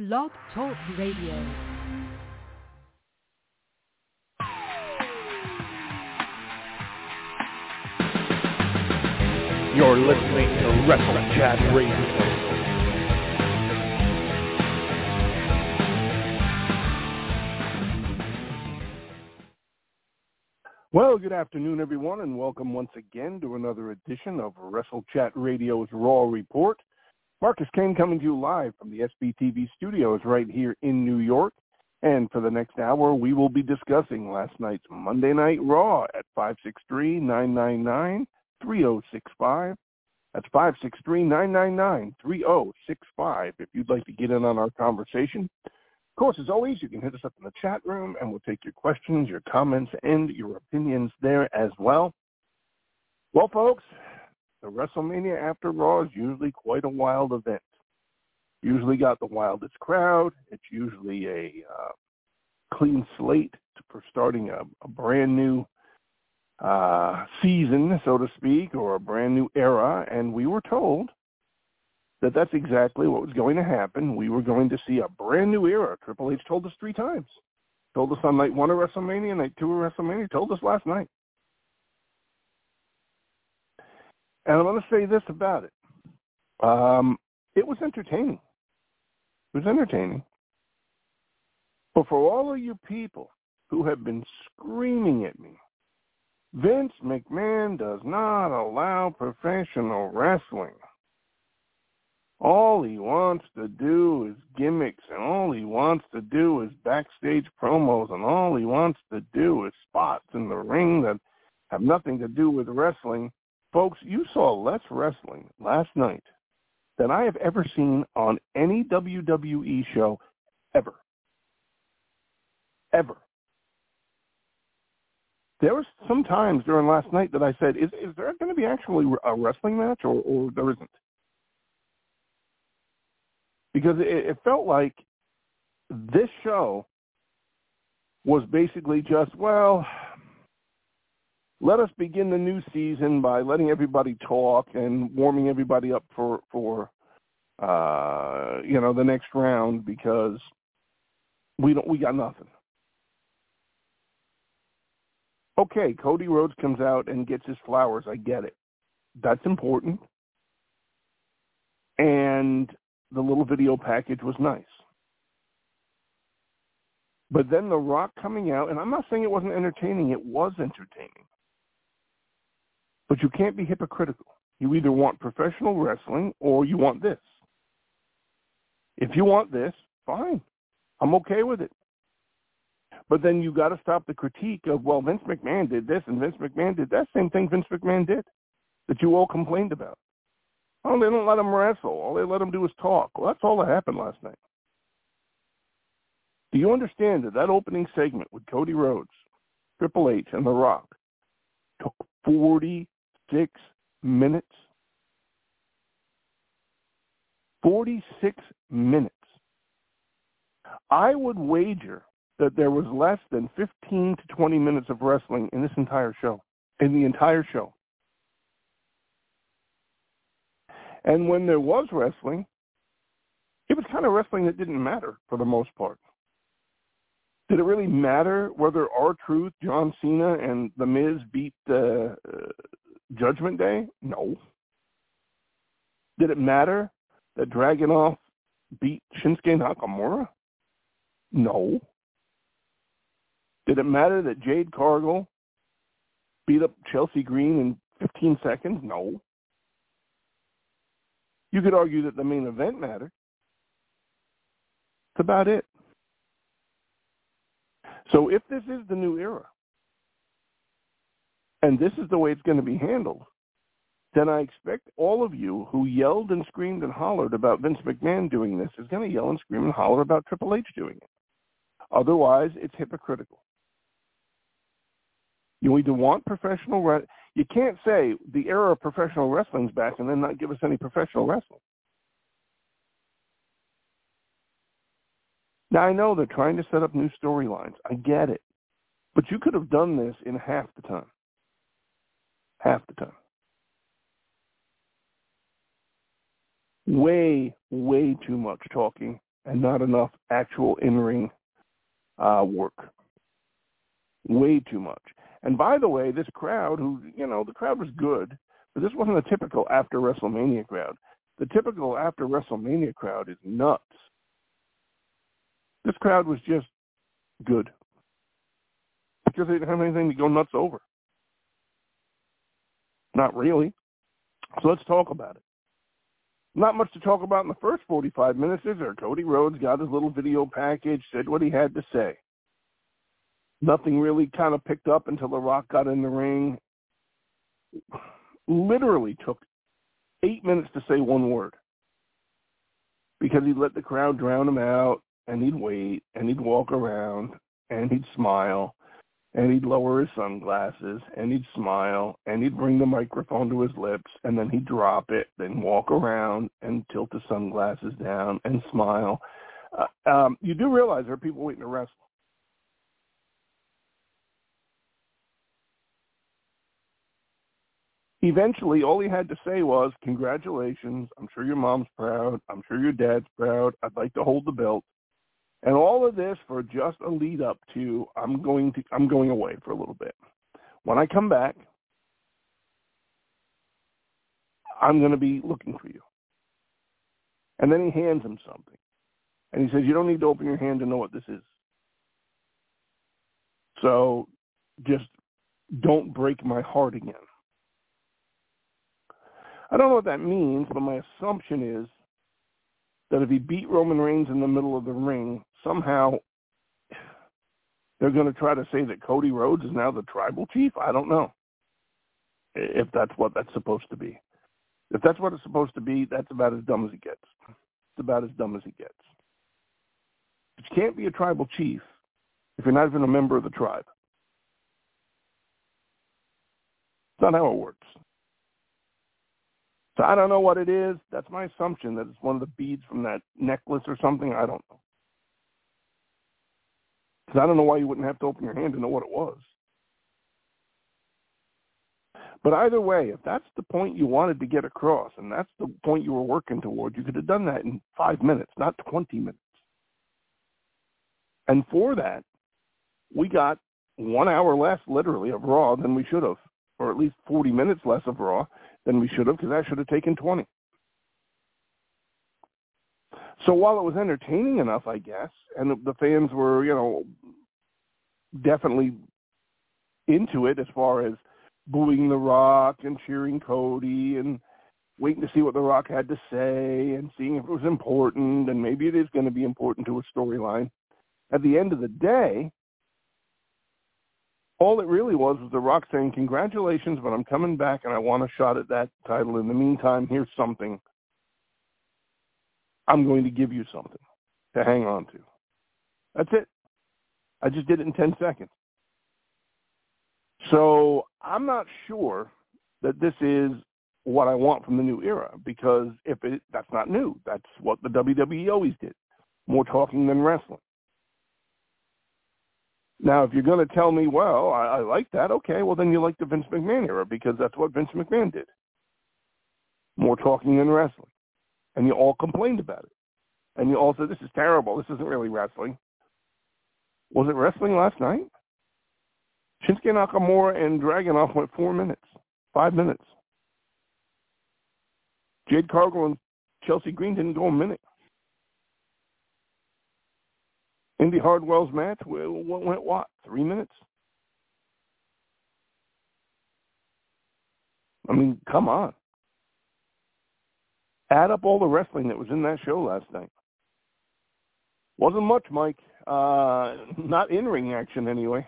Blog Talk Radio. You're listening to Wrestle Chat Radio. Well, good afternoon, everyone, and welcome once again to another edition of Wrestle Chat Radio's Raw Report. Marcus Kane coming to you live from the SBTV studios right here in New York. And for the next hour, we will be discussing last night's Monday Night Raw at 563-999-3065. That's 563-999-3065 if you'd like to get in on our conversation. Of course, as always, you can hit us up in the chat room, and we'll take your questions, your comments, and your opinions there as well. Well, folks, the WrestleMania After Raw is usually quite a wild event. Usually got the wildest crowd. It's usually a clean slate for starting a brand new season, so to speak, or a brand new era, and we were told that that's exactly what was going to happen. We were going to see a brand new era. Triple H told us 3 times. Told us on night 1 of WrestleMania, night 2 of WrestleMania, told us last night. And I'm going to say this about it. It was entertaining. It was entertaining. But for all of you people who have been screaming at me, Vince McMahon does not allow professional wrestling. All he wants to do is gimmicks, and all he wants to do is backstage promos, and all he wants to do is spots in the ring that have nothing to do with wrestling. Folks, you saw less wrestling last night than I have ever seen on any WWE show ever. Ever. There was some times during last night that I said, is there going to be actually a wrestling match, or there isn't? Because it felt like this show was basically just, well, let us begin the new season by letting everybody talk and warming everybody up for the next round, because we got nothing. Okay, Cody Rhodes comes out and gets his flowers. I get it. That's important. And the little video package was nice. But then The Rock coming out, and I'm not saying it wasn't entertaining, it was entertaining. But you can't be hypocritical. You either want professional wrestling or you want this. If you want this, fine. I'm okay with it. But then you got to stop the critique of, well, Vince McMahon did this and Vince McMahon did that. Same thing Vince McMahon did that you all complained about. Oh, they don't let him wrestle. All they let him do is talk. Well, that's all that happened last night. Do you understand that opening segment with Cody Rhodes, Triple H, and The Rock took 46 minutes? 46 minutes. I would wager that there was less than 15 to 20 minutes of wrestling in this entire show, in the entire show. And when there was wrestling, it was kind of wrestling that didn't matter for the most part. Did it really matter whether R-Truth, John Cena, and The Miz beat Judgment Day? No. Did it matter that Dragunov beat Shinsuke Nakamura? No. Did it matter that Jade Cargill beat up Chelsea Green in 15 seconds? No. You could argue that the main event mattered. That's about it. So if this is the new era, and this is the way it's going to be handled, then I expect all of you who yelled and screamed and hollered about Vince McMahon doing this is going to yell and scream and holler about Triple H doing it. Otherwise, it's hypocritical. You either want professional wrestling. You can't say the era of professional wrestling's back and then not give us any professional wrestling. Now, I know they're trying to set up new storylines. I get it. But you could have done this in half the time. Half the time. Way, way too much talking and not enough actual in-ring work. Way too much. And by the way, this crowd, the crowd was good, but this wasn't a typical after WrestleMania crowd. The typical after WrestleMania crowd is nuts. This crowd was just good because they didn't have anything to go nuts over. Not really. So let's talk about it. Not much to talk about in the first 45 minutes, is there? Cody Rhodes got his little video package, said what he had to say. Nothing really kind of picked up until The Rock got in the ring. Literally took 8 minutes to say one word because he'd let the crowd drown him out, and he'd wait, and he'd walk around, and he'd smile, and he'd lower his sunglasses, and he'd smile, and he'd bring the microphone to his lips, and then he'd drop it, then walk around and tilt the sunglasses down and smile. You do realize there are people waiting to wrestle. Eventually, all he had to say was, congratulations, I'm sure your mom's proud, I'm sure your dad's proud, I'd like to hold the belt. And all of this for just a lead up to, I'm going away for a little bit. When I come back, I'm going to be looking for you. And then he hands him something. And he says, you don't need to open your hand to know what this is. So just don't break my heart again. I don't know what that means, but my assumption is that if he beat Roman Reigns in the middle of the ring, somehow they're going to try to say that Cody Rhodes is now the tribal chief. I don't know if that's what that's supposed to be. If that's what it's supposed to be, that's about as dumb as it gets. It's about as dumb as it gets. But you can't be a tribal chief if you're not even a member of the tribe. It's not how it works. So I don't know what it is. That's my assumption, that it's one of the beads from that necklace or something. I don't know. Because I don't know why you wouldn't have to open your hand to know what it was. But either way, if that's the point you wanted to get across, and that's the point you were working toward, you could have done that in 5 minutes, not 20 minutes. And for that, we got 1 hour less, literally, of Raw than we should have, or at least 40 minutes less of Raw than we should have, because that should have taken 20. So while it was entertaining enough, I guess, and the fans were, definitely into it as far as booing The Rock and cheering Cody and waiting to see what The Rock had to say and seeing if it was important, and maybe it is going to be important to a storyline. At the end of the day, all it really was The Rock saying, congratulations, but I'm coming back and I want a shot at that title. In the meantime, here's something. I'm going to give you something to hang on to. That's it. I just did it in 10 seconds. So I'm not sure that this is what I want from the new era, because that's not new. That's what the WWE always did. More talking than wrestling. Now, if you're going to tell me, well, I like that, okay, well, then you like the Vince McMahon era, because that's what Vince McMahon did. More talking than wrestling. And you all complained about it. And you all said, this is terrible. This isn't really wrestling. Was it wrestling last night? Shinsuke Nakamura and Dragunov went 4 minutes, 5 minutes. Jade Cargill and Chelsea Green didn't go a minute. Indy Hartwell's match went what? 3 minutes? I mean, come on. Add up all the wrestling that was in that show last night. Wasn't much, Mike. Not in-ring action, anyway.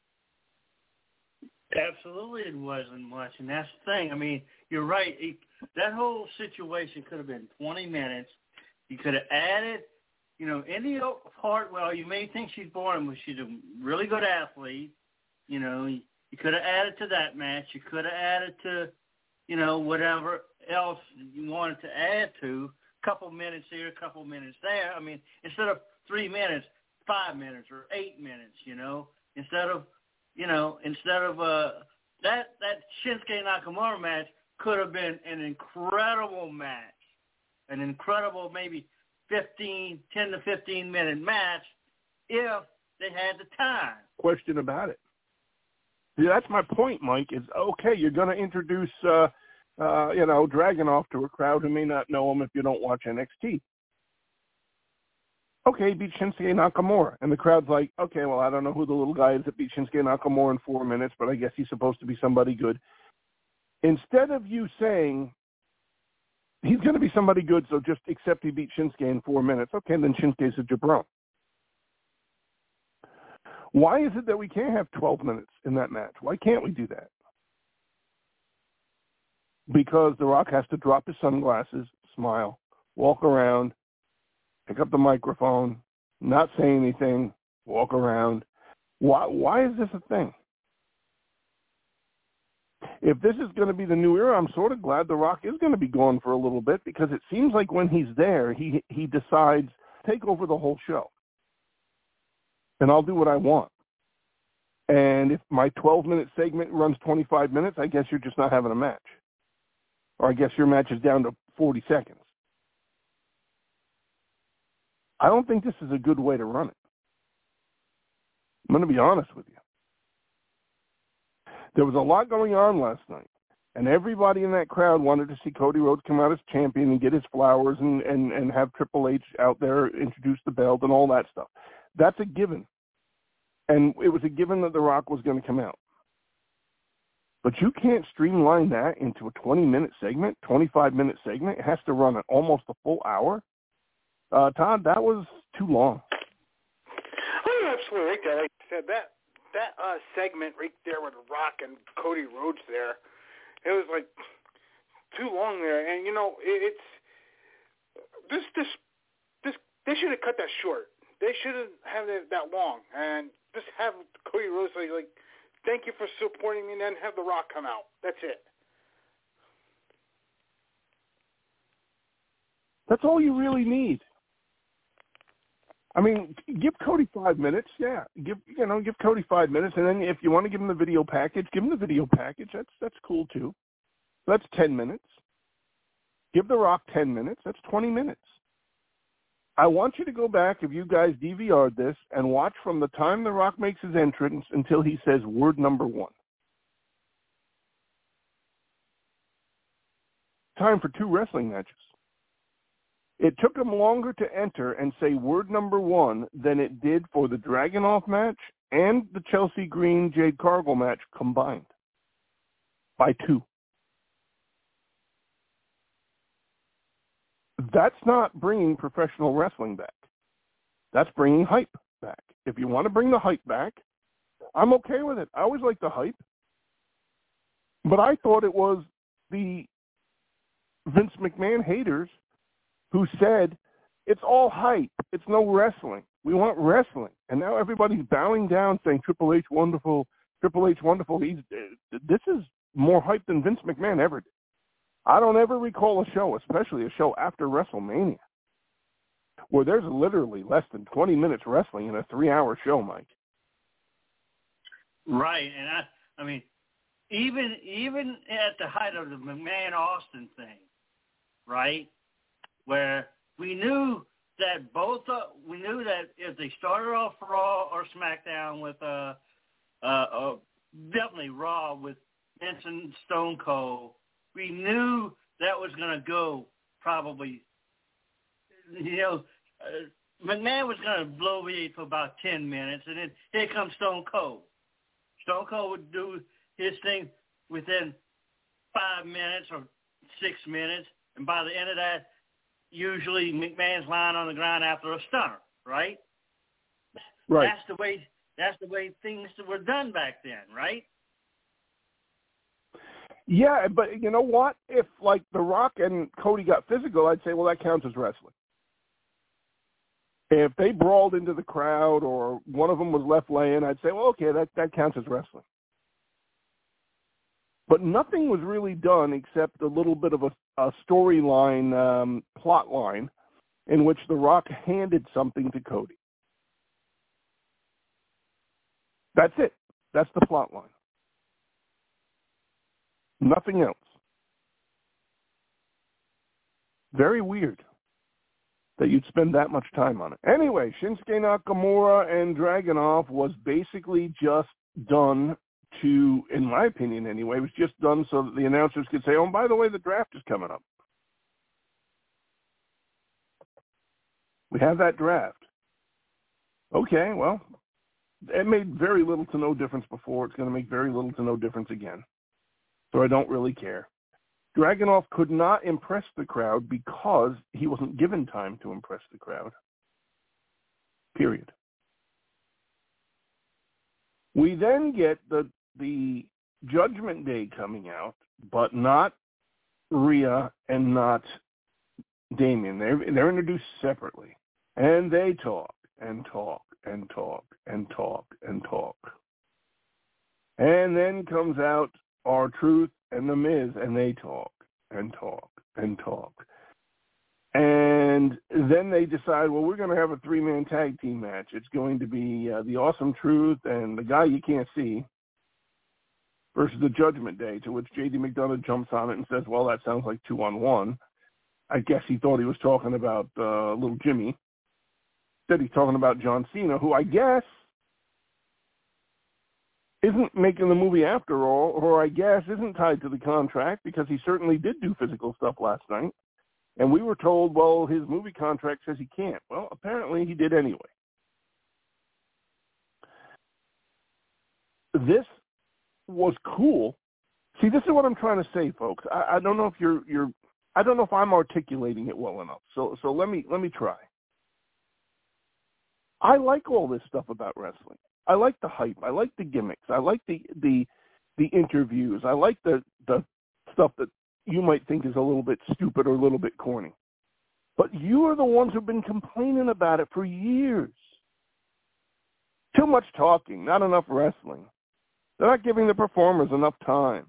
Absolutely, it wasn't much, and that's the thing. I mean, you're right. That whole situation could have been 20 minutes. You could have added, Indy Hartwell, you may think she's boring, but she's a really good athlete. You could have added to that match. You could have added to, whatever else you wanted to add to. A couple minutes here, a couple minutes there. I mean, instead of 3 minutes, 5 minutes or 8 minutes, instead of that Shinsuke Nakamura match could have been an incredible match, an incredible maybe 10 to 15 minute match if they had the time. Question about it. See, that's my point, Mike, is, okay, you're going to introduce, Dragunov to a crowd who may not know him if you don't watch NXT. Okay, beat Shinsuke Nakamura. And the crowd's like, okay, well, I don't know who the little guy is that beat Shinsuke Nakamura in 4 minutes, but I guess he's supposed to be somebody good. Instead of you saying, he's going to be somebody good, so just accept he beat Shinsuke in 4 minutes. Okay, then Shinsuke's a jabron. Why is it that we can't have 12 minutes in that match? Why can't we do that? Because The Rock has to drop his sunglasses, smile, walk around, pick up the microphone, not say anything, walk around. Why is this a thing? If this is going to be the new era, I'm sort of glad The Rock is going to be gone for a little bit, because it seems like when he's there, he decides, take over the whole show. And I'll do what I want. And if my 12-minute segment runs 25 minutes, I guess you're just not having a match. Or I guess your match is down to 40 seconds. I don't think this is a good way to run it. I'm going to be honest with you. There was a lot going on last night, and everybody in that crowd wanted to see Cody Rhodes come out as champion and get his flowers and have Triple H out there introduce the belt and all that stuff. That's a given. And it was a given that The Rock was going to come out. But you can't streamline that into a 20-minute segment, 25-minute segment. It has to run almost a full hour. Todd, that was too long. Oh, you're absolutely right there. Like I said, that segment right there with Rock and Cody Rhodes there, it was like too long there. And it's this. They should have cut that short. They shouldn't have it that long, and just have Cody Rhodes like, thank you for supporting me, and then have The Rock come out. That's it. That's all you really need. I mean, give Cody 5 minutes, yeah. Give Cody 5 minutes, and then if you want to give him the video package, give him the video package. That's cool too. That's 10 minutes. Give The Rock 10 minutes. That's 20 minutes. I want you to go back, if you guys DVR'd this, and watch from the time The Rock makes his entrance until he says word number 1. Time for 2 wrestling matches. It took him longer to enter and say word number 1 than it did for the Dragunov match and the Chelsea Green Jade Cargill match combined. By 2. That's not bringing professional wrestling back. That's bringing hype back. If you want to bring the hype back, I'm okay with it. I always like the hype. But I thought it was the Vince McMahon haters who said, it's all hype. It's no wrestling. We want wrestling. And now everybody's bowing down saying, Triple H wonderful, Triple H wonderful. This is more hype than Vince McMahon ever did. I don't ever recall a show, especially a show after WrestleMania, where there's literally less than 20 minutes wrestling in a 3-hour show, Mike. Right, and I mean, even at the height of the McMahon-Austin thing, right, where we knew that if they started off Raw or SmackDown with definitely Raw with Vince and Stone Cold, we knew that was going to go probably, McMahon was going to blow me for about 10 minutes, and then here comes Stone Cold. Stone Cold would do his thing within 5 minutes or 6 minutes, and by the end of that, usually McMahon's lying on the ground after a stunner, right? Right. That's the way things were done back then, right? Yeah, but you know what? If, like, The Rock and Cody got physical, I'd say, well, that counts as wrestling. If they brawled into the crowd or one of them was left laying, I'd say, well, okay, that counts as wrestling. But nothing was really done except a little bit of a storyline, plot line, in which The Rock handed something to Cody. That's it. That's the plot line. Nothing else. Very weird. that you'd spend that much time on it. Anyway, Shinsuke Nakamura and Dragunov was basically just done to, in my opinion anyway, was just done so that the announcers could say, oh, and by the way, the draft is coming up. We have that draft. Okay, well, it made very little to no difference before. It's going to make very little to no difference again. So I don't really care. Dragunov could not impress the crowd because he wasn't given time to impress the crowd. Period. We then get the Judgment Day coming out, but not Rhea and not Damien. They're introduced separately. And they talk and talk and talk and talk and talk. And then comes out R-Truth and The Miz, and they talk and talk and talk. And then they decide, well, we're going to have a 3-man tag team match. It's going to be the Awesome Truth and the guy you can't see versus the Judgment Day, to which J.D. McDonough jumps on it and says, well, that sounds like 2-on-1. I guess he thought he was talking about little Jimmy. Instead, he's talking about John Cena, who I guess isn't making the movie after all, or I guess isn't tied to the contract, because he certainly did do physical stuff last night. And we were told, well, his movie contract says he can't. Well, apparently he did anyway. This was cool. See, this is what I'm trying to say, folks. I don't know if I don't know if I'm articulating it well enough. So let me try. I like all this stuff about wrestling. I like the hype. I like the gimmicks. I like the interviews. I like the stuff that you might think is a little bit stupid or a little bit corny. But you are the ones who've been complaining about it for years. Too much talking, not enough wrestling. They're not giving the performers enough time.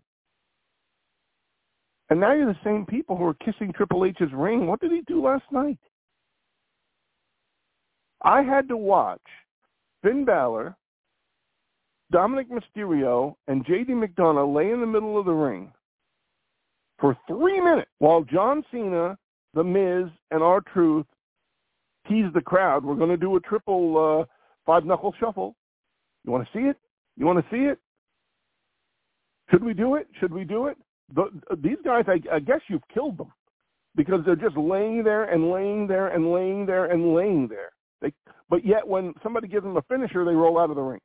And now you're the same people who are kissing Triple H's ring. What did he do last night? I had to watch Finn Balor, Dominic Mysterio, and J.D. McDonough lay in the middle of the ring for 3 minutes while John Cena, The Miz, and R-Truth teased the crowd. We're going to do a triple 5-knuckle shuffle. You want to see it? You want to see it? Should we do it? Should we do it? These guys, I guess you've killed them because they're just laying there and laying there and laying there and laying there. But yet when somebody gives them a finisher, they roll out of the ring.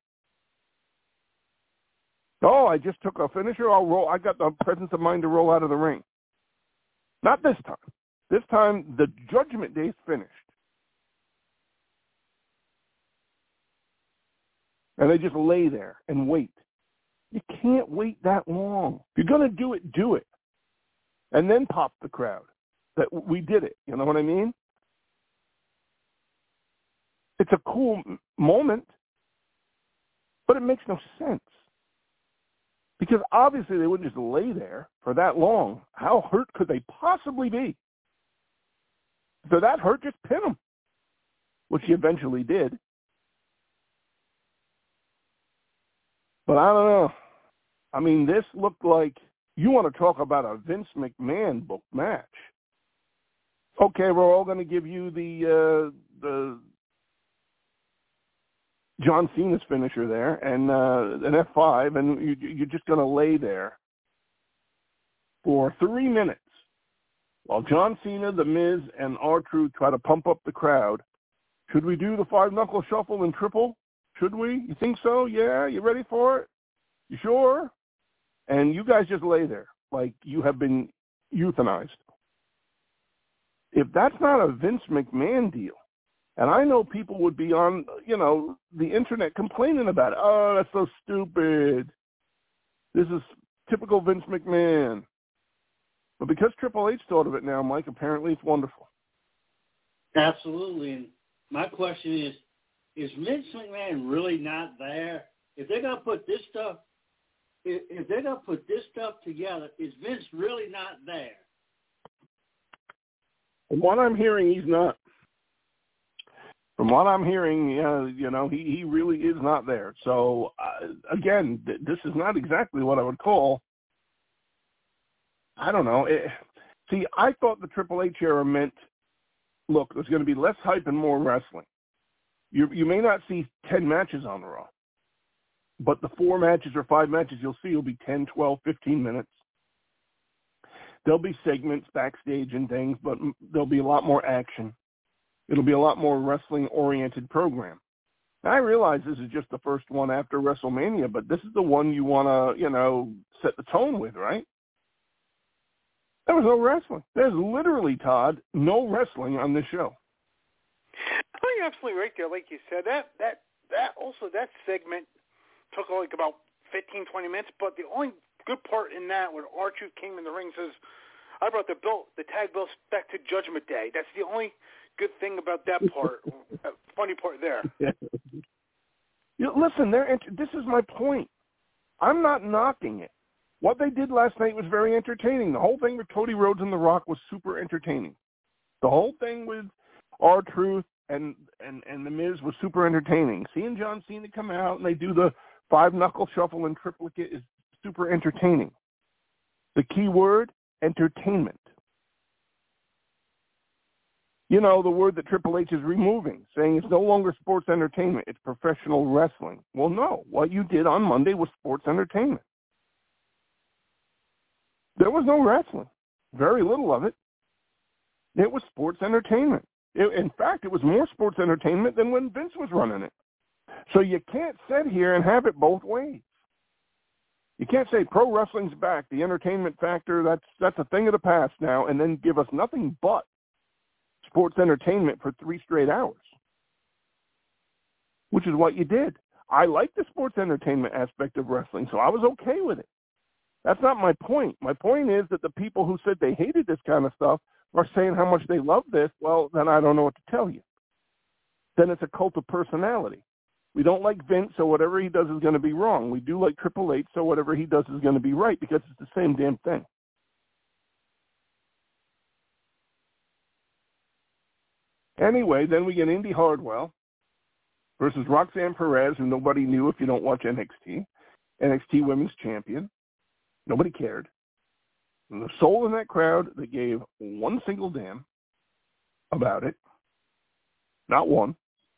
Oh, I just took a finisher. I got the presence of mind to roll out of the ring. Not this time. This time, the Judgment Day's finished. And they just lay there and wait. You can't wait that long. If you're going to do it. And then pop the crowd that we did it. You know what I mean? It's a cool moment, but it makes no sense. Because obviously they wouldn't just lay there for that long. How hurt could they possibly be? If they're that hurt, just pin them, which he eventually did. But I don't know. I mean, this looked like, you want to talk about a Vince McMahon book match. Okay, we're all going to give you the John Cena's finisher there and an F5, and you're just going to lay there for 3 minutes while John Cena, The Miz, and R-Truth try to pump up the crowd. Should we do the 5-knuckle shuffle and triple? Should we? You think so? Yeah? You ready for it? You sure? And you guys just lay there like you have been euthanized. If that's not a Vince McMahon deal, and I know people would be on, the internet complaining about it. Oh, that's so stupid. This is typical Vince McMahon. But because Triple H thought of it now, Mike, apparently it's wonderful. Absolutely. And my question is Vince McMahon really not there? If they're going to put this stuff, together, is Vince really not there? From what I'm hearing, he's not. From what I'm hearing, he really is not there. So, again, this is not exactly what I would call, I don't know. See, I thought the Triple H era meant look, there's going to be less hype and more wrestling. You may not see 10 matches on the Raw, but the 4 matches or 5 matches you'll see will be 10, 12, 15 minutes. There'll be segments backstage and things, but there'll be a lot more action. It'll be a lot more wrestling-oriented program. Now, I realize this is just the first one after WrestleMania, but this is the one you want to, set the tone with, right? There was no wrestling. There's literally, Todd, no wrestling on this show. Oh, you're absolutely right there. Like you said, that segment took like about 15, 20 minutes, but the only good part in that when R-Truth came in the ring says, I brought the tag belts back to Judgment Day. That's the only good thing about that part. Funny part there. Listen, this is my point. I'm not knocking it. What they did last night was very entertaining. The whole thing with Cody Rhodes and The Rock was super entertaining. The whole thing with R-Truth and The Miz was super entertaining. Seeing John Cena come out and they do the 5-knuckle shuffle and triplicate is super entertaining. The key word, entertainment. The word that Triple H is removing, saying it's no longer sports entertainment, it's professional wrestling. Well, no. What you did on Monday was sports entertainment. There was no wrestling. Very little of it. It was sports entertainment. In fact, it was more sports entertainment than when Vince was running it. So you can't sit here and have it both ways. You can't say pro wrestling's back, the entertainment factor, that's a thing of the past now, and then give us nothing but sports entertainment for 3 straight hours, which is what you did. I like the sports entertainment aspect of wrestling, so I was okay with it. That's not my point. My point is that the people who said they hated this kind of stuff are saying how much they love this. Well, then I don't know what to tell you. Then it's a cult of personality. We don't like Vince, so whatever he does is going to be wrong. We do like Triple H, so whatever he does is going to be right, because it's the same damn thing. Anyway, then we get Indy Hardwell versus Roxanne Perez, who nobody knew if you don't watch NXT. NXT Women's Champion. Nobody cared. And the soul in that crowd that gave one single damn about it. Not one.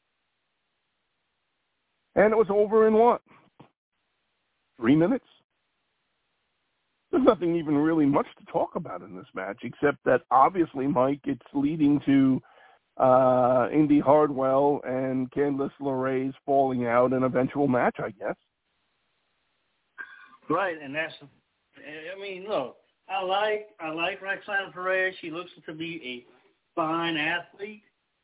And it was over in what? 3 minutes? There's nothing even really much to talk about in this match, except that obviously, Mike, it's leading to Indy Hardwell and Candice LeRae's falling out in an eventual match, I guess. Right, and that's, look, I like Roxanne Perez. She looks to be a fine athlete,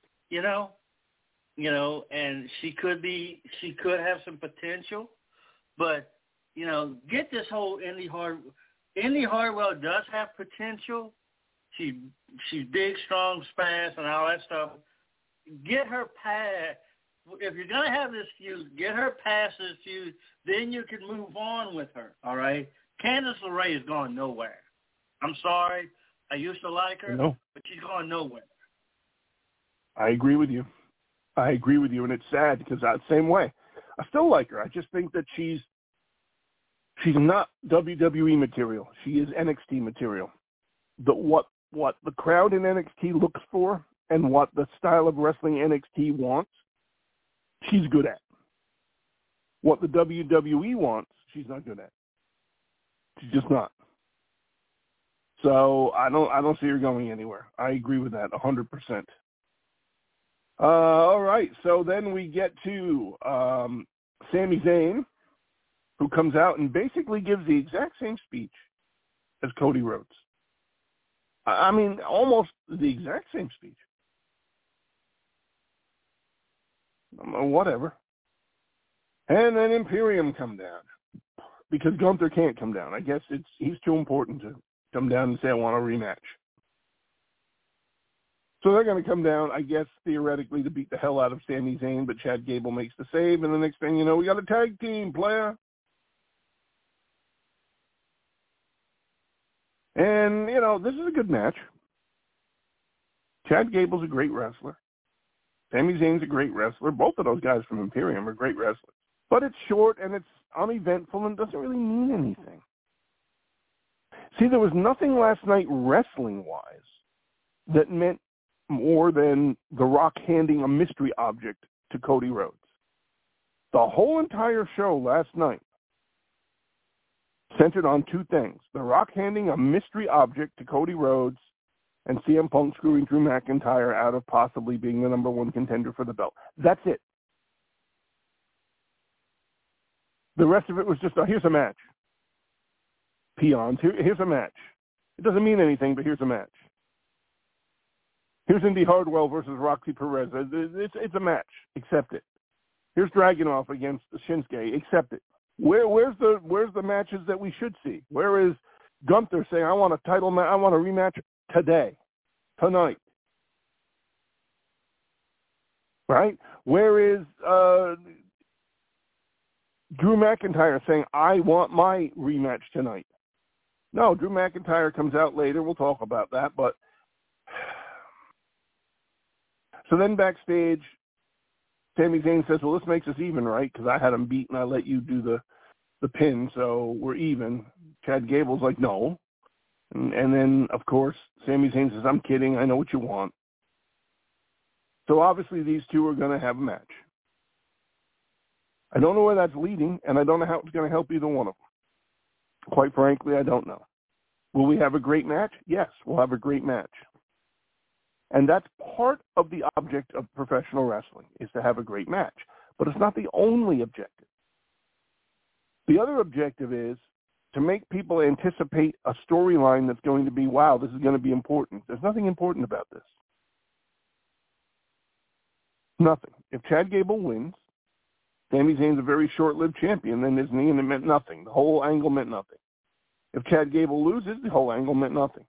and she could have some potential, but, get this whole Indy Hardwell does have potential. She's big, strong, spaz, and all that stuff. Get her past. If you're going to have this feud, get her past this feud, then you can move on with her, all right? Candice LeRae is going nowhere. I'm sorry. I used to like her, but she's going nowhere. I agree with you. And it's sad because same way. I still like her. I just think that she's not WWE material. She is NXT material. What the crowd in NXT looks for and what the style of wrestling NXT wants, she's good at. What the WWE wants, she's not good at. She's just not. So I don't see her going anywhere. I agree with that 100%. All right, so then we get to Sami Zayn, who comes out and basically gives the exact same speech as Cody Rhodes. Almost the exact same speech. Whatever. And then Imperium come down. Because Gunther can't come down. I guess he's too important to come down and say, I want a rematch. So they're going to come down, I guess, theoretically, to beat the hell out of Sami Zayn, but Chad Gable makes the save, and the next thing you know, we got a tag team, player. And, this is a good match. Chad Gable's a great wrestler. Sami Zayn's a great wrestler. Both of those guys from Imperium are great wrestlers. But it's short, and it's uneventful, and doesn't really mean anything. See, there was nothing last night wrestling-wise that meant more than The Rock handing a mystery object to Cody Rhodes. The whole entire show last night centered on two things. The Rock handing a mystery object to Cody Rhodes and CM Punk screwing Drew McIntyre out of possibly being the number one contender for the belt. That's it. The rest of it was just, here's a match. Peons, here's a match. It doesn't mean anything, but here's a match. Here's Indy Hardwell versus Roxy Perez. It's a match. Accept it. Here's Dragunov against Shinsuke. Accept it. Where's the matches that we should see? Where is Gunther saying, I want a title match, I want a rematch tonight? Right? Where is Drew McIntyre saying, I want my rematch tonight? No, Drew McIntyre comes out later. We'll talk about that. But so then backstage, Sami Zayn says, well, this makes us even, right? Because I had him beat and I let you do the pin, so we're even. Chad Gable's like, no. And then, of course, Sami Zayn says, I'm kidding. I know what you want. So obviously these two are going to have a match. I don't know where that's leading, and I don't know how it's going to help either one of them. Quite frankly, I don't know. Will we have a great match? Yes, we'll have a great match. And that's part of the object of professional wrestling, is to have a great match. But it's not the only objective. The other objective is to make people anticipate a storyline that's going to be, wow, this is going to be important. There's nothing important about this. Nothing. If Chad Gable wins, Sami Zayn's a very short-lived champion, then isn't he? And it meant nothing. The whole angle meant nothing. If Chad Gable loses, the whole angle meant nothing.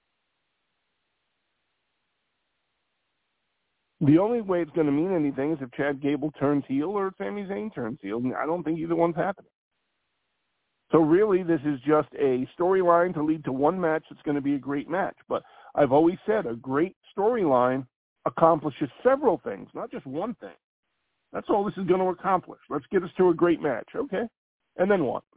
The only way it's going to mean anything is if Chad Gable turns heel or Sami Zayn turns heel. I don't think either one's happening. So really, this is just a storyline to lead to one match that's going to be a great match. But I've always said a great storyline accomplishes several things, not just one thing. That's all this is going to accomplish. Let's get us to a great match. Okay. And then what?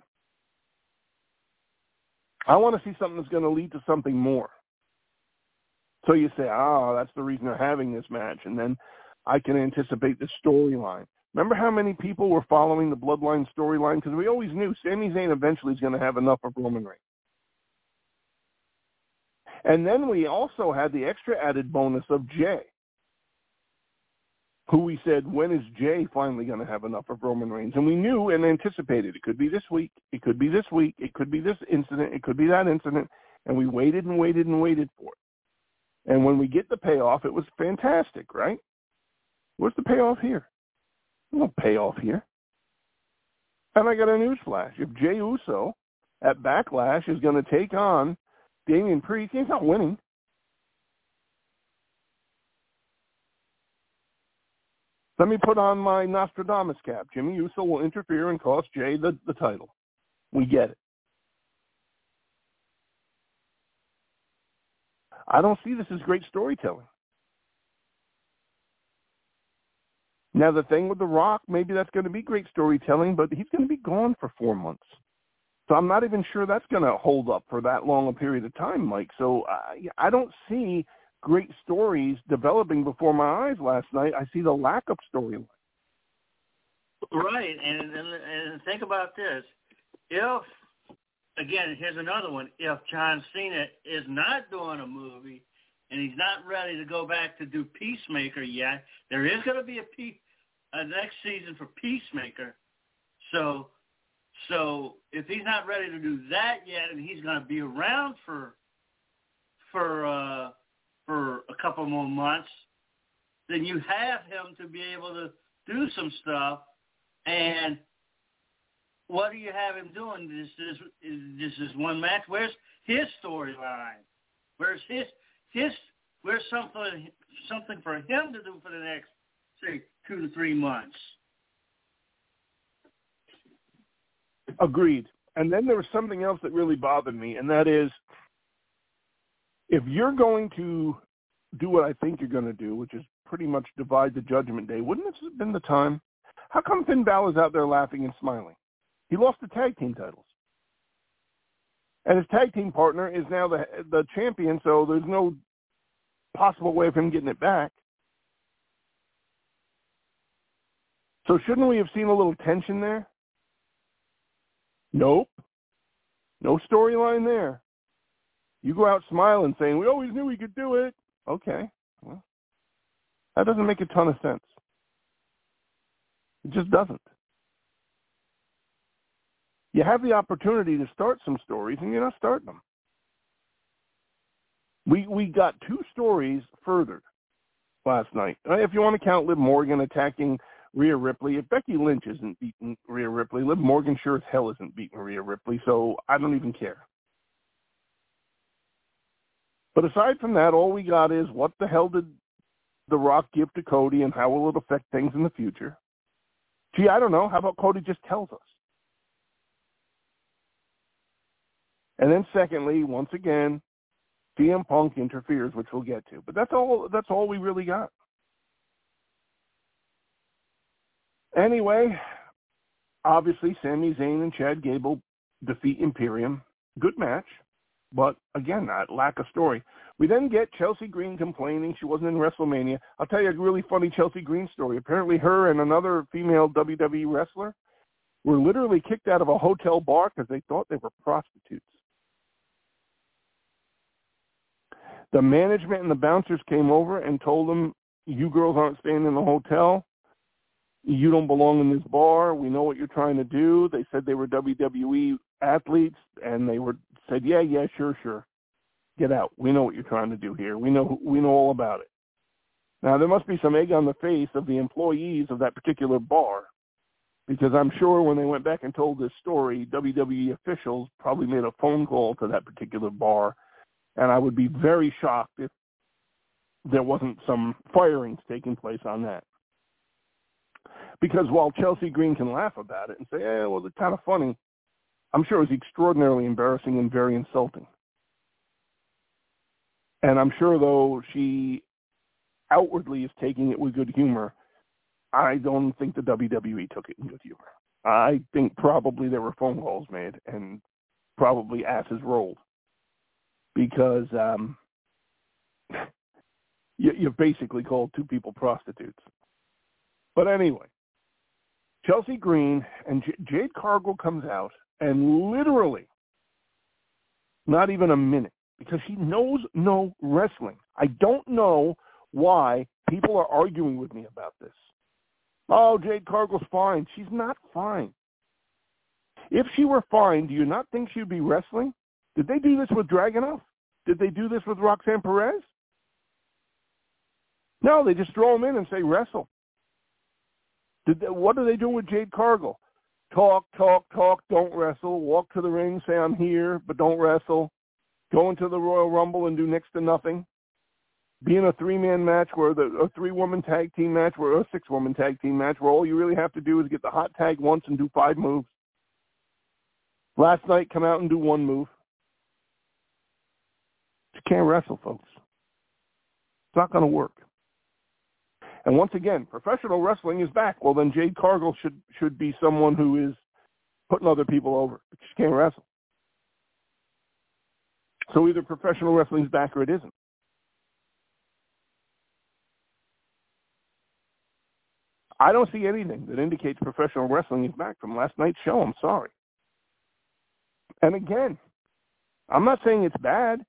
I want to see something that's going to lead to something more. So you say, that's the reason they're having this match. And then I can anticipate the storyline. Remember how many people were following the Bloodline storyline? Because we always knew Sami Zayn eventually is going to have enough of Roman Reigns. And then we also had the extra added bonus of Jay, who we said, when is Jay finally going to have enough of Roman Reigns? And we knew and anticipated it could be this week, it could be this week, it could be this incident, it could be that incident. And we waited and waited and waited for it. And when we get the payoff, it was fantastic, right? Where's the payoff here? There's no payoff here. And I got a news flash. If Jey Uso at Backlash is going to take on Damian Priest, he's not winning. Let me put on my Nostradamus cap. Jimmy Uso will interfere and cost Jey the title. We get it. I don't see this as great storytelling. Now, the thing with The Rock, maybe that's going to be great storytelling, but he's going to be gone for 4 months. So I'm not even sure that's going to hold up for that long a period of time, Mike. So I don't see great stories developing before my eyes last night. I see the lack of storyline. Right, and think about this. If, again, here's another one. If John Cena is not doing a movie and he's not ready to go back to do Peacemaker yet, there is going to be a next season for Peacemaker. So if he's not ready to do that yet, and he's going to be around for a couple more months, then you have him to be able to do some stuff. And what do you have him doing? This is one match. Where's his storyline? Where's where's something for him to do for the next, say, 2 to 3 months? Agreed. And then there was something else that really bothered me, and that is, if you're going to do what I think you're going to do, which is pretty much divide the Judgment Day, wouldn't this have been the time? How come Finn Balor's out there laughing and smiling? He lost the tag team titles. And his tag team partner is now the champion, so there's no possible way of him getting it back. So shouldn't we have seen a little tension there? Nope. No storyline there. You go out smiling saying, we always knew we could do it. Okay. Well, that doesn't make a ton of sense. It just doesn't. You have the opportunity to start some stories, and you're not starting them. We got 2 stories furthered last night. If you want to count Liv Morgan attacking Rhea Ripley, if Becky Lynch isn't beating Rhea Ripley, Liv Morgan sure as hell isn't beating Rhea Ripley, so I don't even care. But aside from that, all we got is what the hell did The Rock give to Cody and how will it affect things in the future? Gee, I don't know. How about Cody just tells us? And then secondly, once again, CM Punk interferes, which we'll get to. But that's all we really got. Anyway, obviously Sami Zayn and Chad Gable defeat Imperium. Good match. But again, that lack of story. We then get Chelsea Green complaining she wasn't in WrestleMania. I'll tell you a really funny Chelsea Green story. Apparently her and another female WWE wrestler were literally kicked out of a hotel bar because they thought they were prostitutes. The management and the bouncers came over and told them, you girls aren't staying in the hotel. You don't belong in this bar. We know what you're trying to do. They said they were WWE athletes, and they said, yeah, sure. Get out. We know what you're trying to do here. We know all about it. Now, there must be some egg on the face of the employees of that particular bar, because I'm sure when they went back and told this story, WWE officials probably made a phone call to that particular bar, and I would be very shocked if there wasn't some firings taking place on that. Because while Chelsea Green can laugh about it and say, well, it's kind of funny, I'm sure it was extraordinarily embarrassing and very insulting. And I'm sure, though, she outwardly is taking it with good humor, I don't think the WWE took it in good humor. I think probably there were phone calls made and probably asses rolled. Because you basically called 2 people prostitutes. But anyway, Chelsea Green and Jade Cargill comes out and literally, not even a minute, because she knows no wrestling. I don't know why people are arguing with me about this. Oh, Jade Cargill's fine. She's not fine. If she were fine, do you not think she'd be wrestling? Did they do this with Dragunov? Did they do this with Roxanne Perez? No, they just throw them in and say wrestle. What do they do with Jade Cargill? Talk, don't wrestle. Walk to the ring, say I'm here, but don't wrestle. Go into the Royal Rumble and do next to nothing. Be in a 3-man match a 3-woman tag team match or a 6-woman tag team match where all you really have to do is get the hot tag once and do 5 moves. Last night, come out and do 1 move. You can't wrestle, folks. It's not going to work. And once again, professional wrestling is back. Well, then Jade Cargill should be someone who is putting other people over. But she can't wrestle. So either professional wrestling is back or it isn't. I don't see anything that indicates professional wrestling is back from last night's show. I'm sorry. And again, I'm not saying it's bad,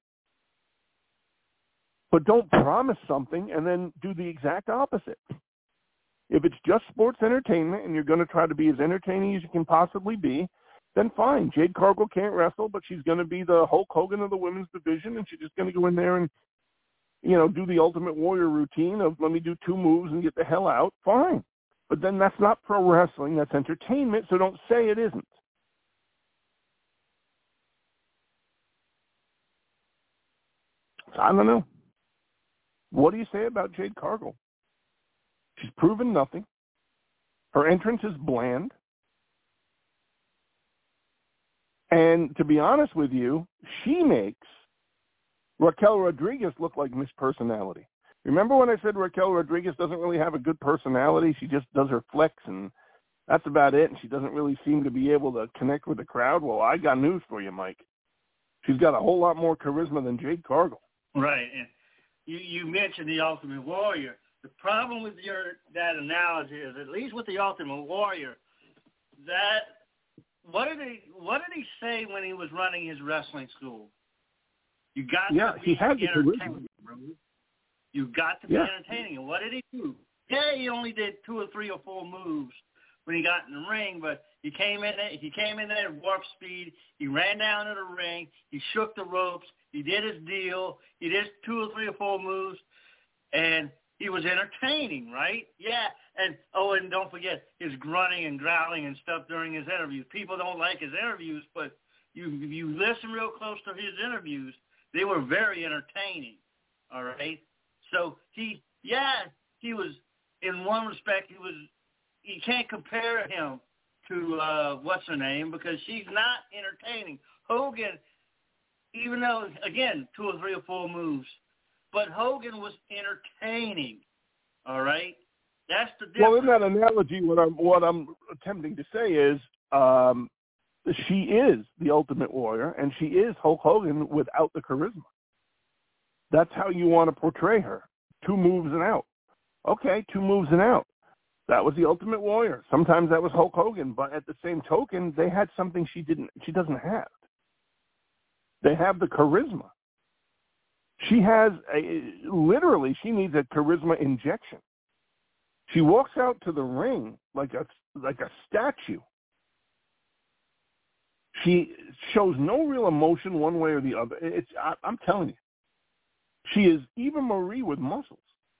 but don't promise something and then do the exact opposite. If it's just sports entertainment and you're going to try to be as entertaining as you can possibly be, then fine. Jade Cargill can't wrestle, but she's going to be the Hulk Hogan of the women's division, and she's just going to go in there and, do the Ultimate Warrior routine of let me do 2 moves and get the hell out. Fine. But then that's not pro wrestling. That's entertainment, so don't say it isn't. I don't know. What do you say about Jade Cargill? She's proven nothing. Her entrance is bland. And to be honest with you, she makes Raquel Rodriguez look like Miss Personality. Remember when I said Raquel Rodriguez doesn't really have a good personality? She just does her flex, and that's about it, and she doesn't really seem to be able to connect with the crowd. Well, I got news for you, Mike. She's got a whole lot more charisma than Jade Cargill. Right. And you mentioned the Ultimate Warrior. The problem with that analogy is, at least with the Ultimate Warrior, that what did he say when he was running his wrestling school? You got to be entertaining, bro. You got to be entertaining. And what did he do? Yeah, he only did 2 or 3 or 4 moves when he got in the ring, but he came in there at warp speed. He ran down to the ring. He shook the ropes. He did his deal. He did 2 or 3 or 4 moves, and he was entertaining, right? Yeah. And don't forget his grunting and growling and stuff during his interviews. People don't like his interviews, but you listen real close to his interviews, they were very entertaining. All right. So he was, in one respect, you can't compare him to what's her name, because she's not entertaining. Hogan, even though, again, 2 or 3 or 4 moves, but Hogan was entertaining. All right, that's the difference. Well, in that analogy, what I'm attempting to say is, she is the Ultimate Warrior, and she is Hulk Hogan without the charisma. That's how you want to portray her. 2 moves and out. Okay, 2 moves and out. That was the Ultimate Warrior. Sometimes that was Hulk Hogan, but at the same token, they had something she doesn't have. They have the charisma. She has literally, she needs a charisma injection. She walks out to the ring like a statue. She shows no real emotion one way or the other. I'm telling you, she is Eva Marie with muscles.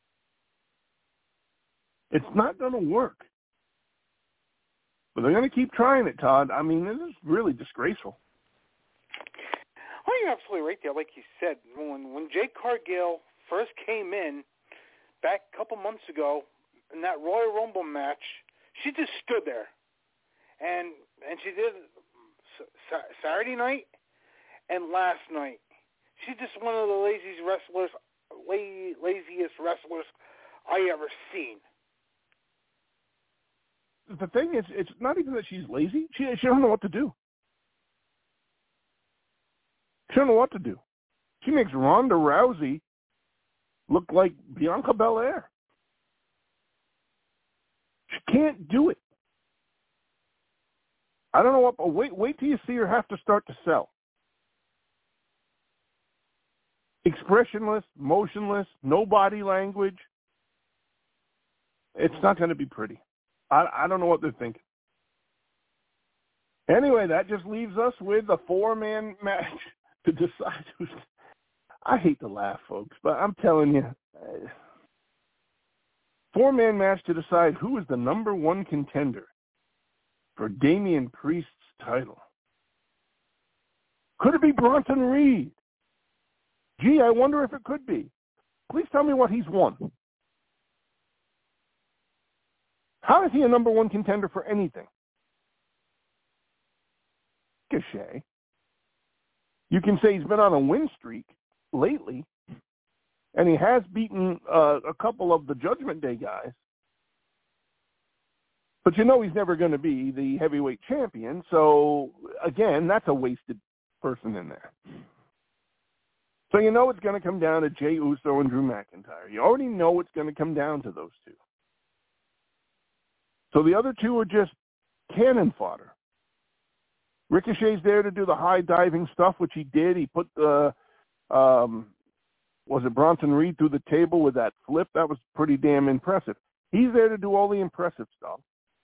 It's not going to work. But they're going to keep trying it, Todd. I mean, this is really disgraceful. Well, you're absolutely right there. Like you said, when Jade Cargill first came in back a couple months ago in that Royal Rumble match, she just stood there. And she did Saturday night and last night. She's just one of the laziest wrestlers I ever seen. The thing is, it's not even that she's lazy. She doesn't know what to do. She doesn't know what to do. She makes Ronda Rousey look like Bianca Belair. She can't do it. I don't know what, but wait till you see her have to start to sell. Expressionless, motionless, no body language. It's not going to be pretty. I don't know what they're thinking. Anyway, that just leaves us with a 4-man match to decide who's... I hate to laugh, folks, but I'm telling you, 4-man match to decide who is the number 1 contender for Damian Priest's title. Could it be Bronson Reed? Gee, I wonder if it could be. Please tell me what he's won. How is he a number 1 contender for anything? Ricochet. You can say he's been on a win streak lately, and he has beaten a couple of the Judgment Day guys. But you know he's never going to be the heavyweight champion, so, again, that's a wasted person in there. So you know it's going to come down to Jey Uso and Drew McIntyre. You already know it's going to come down to those 2. So the other 2 are just cannon fodder. Ricochet's there to do the high diving stuff, which he did. He put the, was it Bronson Reed through the table with that flip? That was pretty damn impressive. He's there to do all the impressive stuff.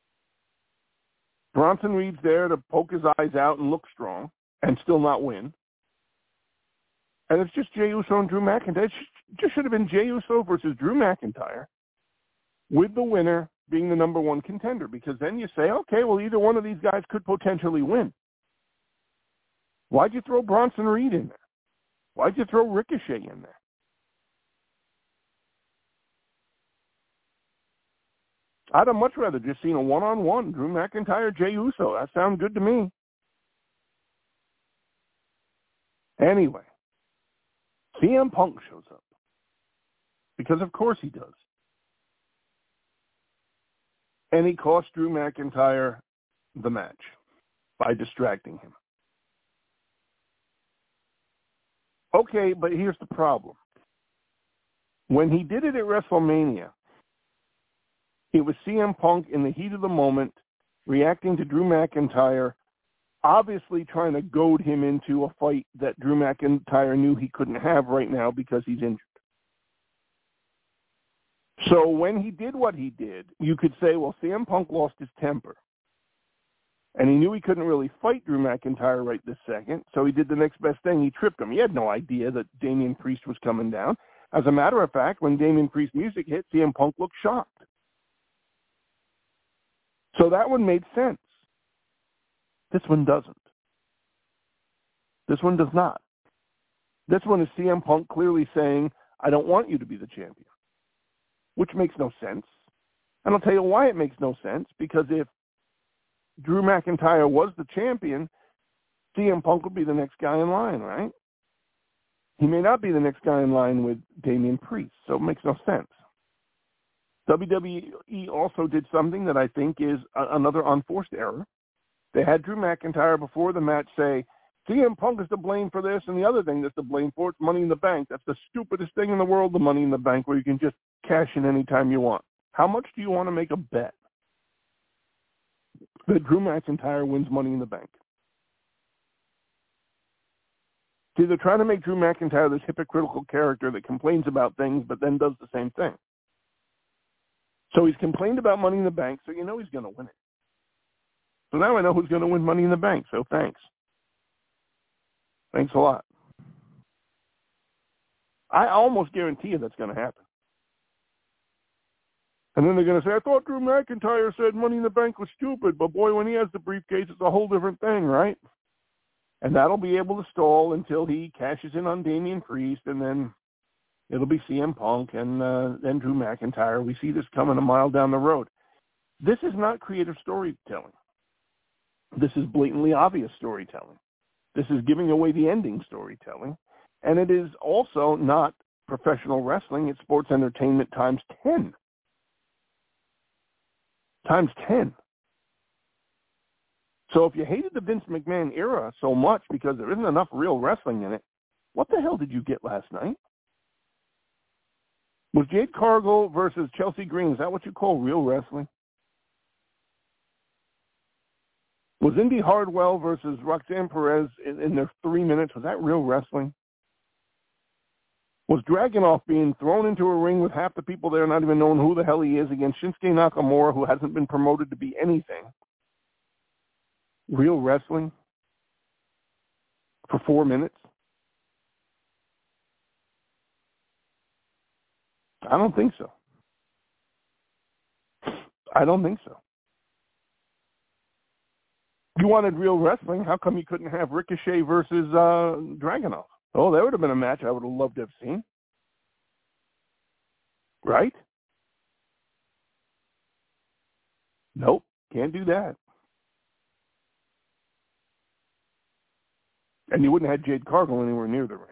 Bronson Reed's there to poke his eyes out and look strong and still not win. And it's just Jey Uso and Drew McIntyre. It just should have been Jey Uso versus Drew McIntyre, with the winner being the number 1 contender, because then you say, okay, well, either one of these guys could potentially win. Why'd you throw Bronson Reed in there? Why'd you throw Ricochet in there? I'd have much rather just seen a one-on-one, Drew McIntyre, Jey Uso. That sounds good to me. Anyway, CM Punk shows up. Because of course he does. And he cost Drew McIntyre the match by distracting him. Okay, but here's the problem. When he did it at WrestleMania, it was CM Punk in the heat of the moment, reacting to Drew McIntyre, obviously trying to goad him into a fight that Drew McIntyre knew he couldn't have right now because he's injured. So when he did what he did, you could say, well, CM Punk lost his temper. And he knew he couldn't really fight Drew McIntyre right this second, so he did the next best thing. He tripped him. He had no idea that Damian Priest was coming down. As a matter of fact, when Damian Priest's music hit, CM Punk looked shocked. So that one made sense. This one doesn't. This one does not. This one is CM Punk clearly saying, I don't want you to be the champion, which makes no sense. And I'll tell you why it makes no sense, because if Drew McIntyre was the champion, CM Punk would be the next guy in line, right? He may not be the next guy in line with Damian Priest, so it makes no sense. WWE also did something that I think is another unforced error. They had Drew McIntyre before the match say, CM Punk is to blame for this, and the other thing that's to blame for it's Money in the Bank. That's the stupidest thing in the world, the Money in the Bank, where you can just cash in anytime you want. How much do you want to make a bet that Drew McIntyre wins Money in the Bank? See, they're trying to make Drew McIntyre this hypocritical character that complains about things but then does the same thing. So he's complained about Money in the Bank, so you know he's going to win it. So now I know who's going to win Money in the Bank, so thanks. Thanks a lot. I almost guarantee you that's going to happen. And then they're going to say, I thought Drew McIntyre said Money in the Bank was stupid, but boy, when he has the briefcase, it's a whole different thing, right? And that'll be able to stall until he cashes in on Damian Priest, and then it'll be CM Punk and then Drew McIntyre. We see this coming a mile down the road. This is not creative storytelling. This is blatantly obvious storytelling. This is giving away the ending storytelling. And it is also not professional wrestling. It's sports entertainment times 10. Times 10. So if you hated the Vince McMahon era so much because there isn't enough real wrestling in it, what the hell did you get last night? Was Jade Cargill versus Chelsea Green, is that what you call real wrestling? Was Indy Hardwell versus Roxanne Perez in their 3 minutes, was that real wrestling? Was Dragunov being thrown into a ring with half the people there not even knowing who the hell he is against Shinsuke Nakamura, who hasn't been promoted to be anything? Real wrestling? For 4 minutes? I don't think so. I don't think so. You wanted real wrestling, how come you couldn't have Ricochet versus Dragunov? Oh, that would have been a match I would have loved to have seen. Right? Nope, can't do that. And you wouldn't have had Jade Cargill anywhere near the ring.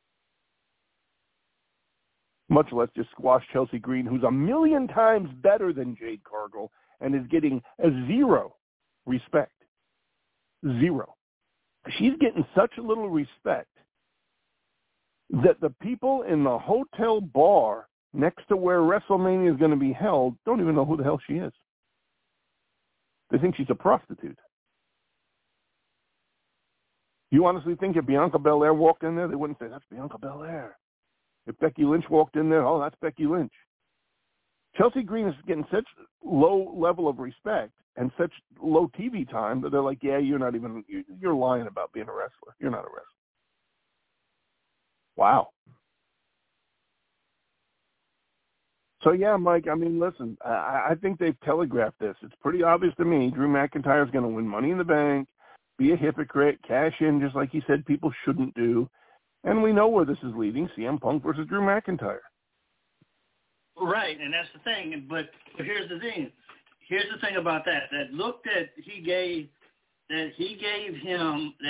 Much less just squash Chelsea Green, who's a million times better than Jade Cargill and is getting a zero respect. Zero. She's getting such a little respect that the people in the hotel bar next to where WrestleMania is going to be held don't even know who the hell she is. They think she's a prostitute. You honestly think if Bianca Belair walked in there, they wouldn't say, that's Bianca Belair. If Becky Lynch walked in there, oh, that's Becky Lynch. Chelsea Green is getting such low level of respect and such low TV time that they're like, yeah, you're lying about being a wrestler. You're not a wrestler. Wow. So, yeah, Mike, I mean, listen, I think they've telegraphed this. It's pretty obvious to me. Drew McIntyre is going to win Money in the Bank, be a hypocrite, cash in just like he said people shouldn't do. And we know where this is leading, CM Punk versus Drew McIntyre. Right, and that's the thing. But here's the thing. Here's the thing about that. That look that he gave him,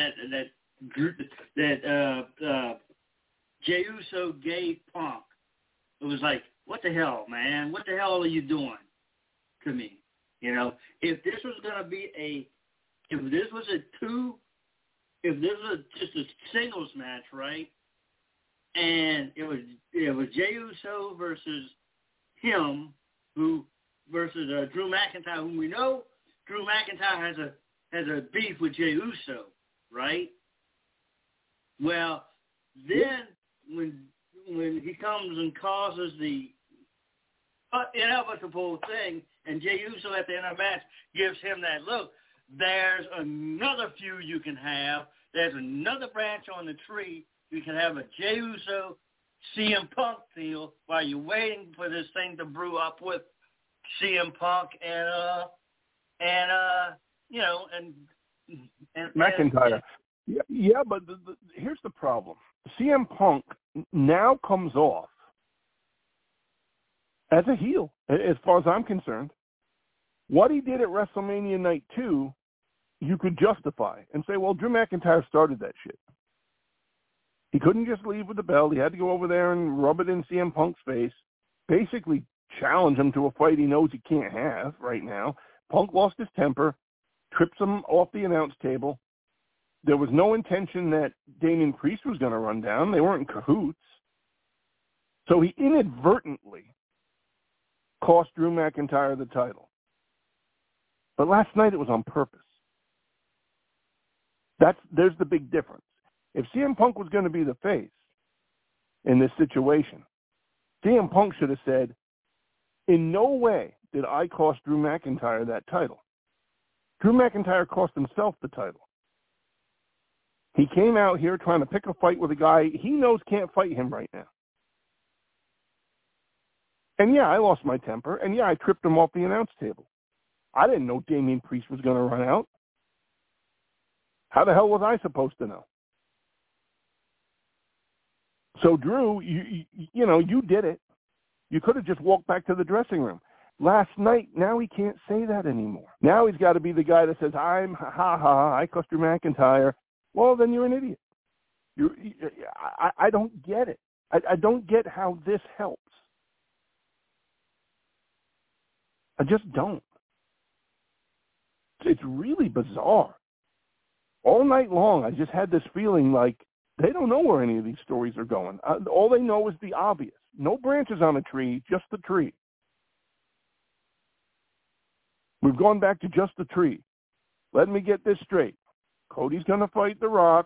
that Jey Uso gave Punk. It was like, what the hell, man? What the hell are you doing to me? You know, if this was going to be if this was just a singles match, right? and it was Jey Uso versus him, versus Drew McIntyre, whom we know Drew McIntyre has a beef with Jey Uso, right? Well, then when he comes and causes the inevitable thing, and Jey Uso at the end of the match gives him that look, there's another feud you can have. There's another branch on the tree. You can have a Jey Uso CM Punk deal while you're waiting for this thing to brew up with CM Punk and McIntyre. Yeah, but here's the problem. CM Punk now comes off as a heel, as far as I'm concerned. What he did at WrestleMania Night 2, you could justify and say, well, Drew McIntyre started that shit. He couldn't just leave with the belt. He had to go over there and rub it in CM Punk's face, basically challenge him to a fight he knows he can't have right now. Punk lost his temper, trips him off the announce table. There was no intention that Damian Priest was going to run down. They weren't in cahoots. So he inadvertently cost Drew McIntyre the title. But last night it was on purpose. There's the big difference. If CM Punk was going to be the face in this situation, CM Punk should have said, in no way did I cost Drew McIntyre that title. Drew McIntyre cost himself the title. He came out here trying to pick a fight with a guy he knows can't fight him right now. And yeah, I lost my temper, and yeah, I tripped him off the announce table. I didn't know Damian Priest was going to run out. How the hell was I supposed to know? So, Drew, you did it. You could have just walked back to the dressing room. Last night, now he can't say that anymore. Now he's got to be the guy that says, I cost Drew McIntyre. Well, then you're an idiot. I don't get it. I don't get how this helps. I just don't. It's really bizarre. All night long, I just had this feeling like they don't know where any of these stories are going. All they know is the obvious. No branches on a tree, just the tree. We've gone back to just the tree. Let me get this straight. Cody's going to fight The Rock.